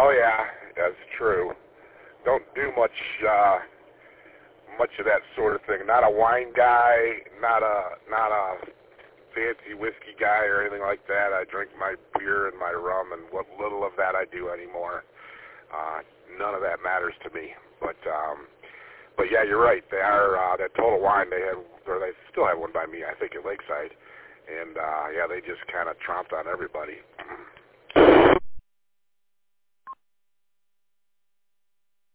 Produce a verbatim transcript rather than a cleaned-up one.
Oh yeah, that's true. Don't do much, uh, much of that sort of thing. Not a wine guy, not a, not a fancy whiskey guy or anything like that. I drink my beer and my rum, and what little of that I do anymore. Uh, none of that matters to me. But, um, but yeah, you're right. They are uh, that Total Wine. They have, or they still have one by me, I think, at Lakeside. And uh, yeah, they just kind of tromped on everybody.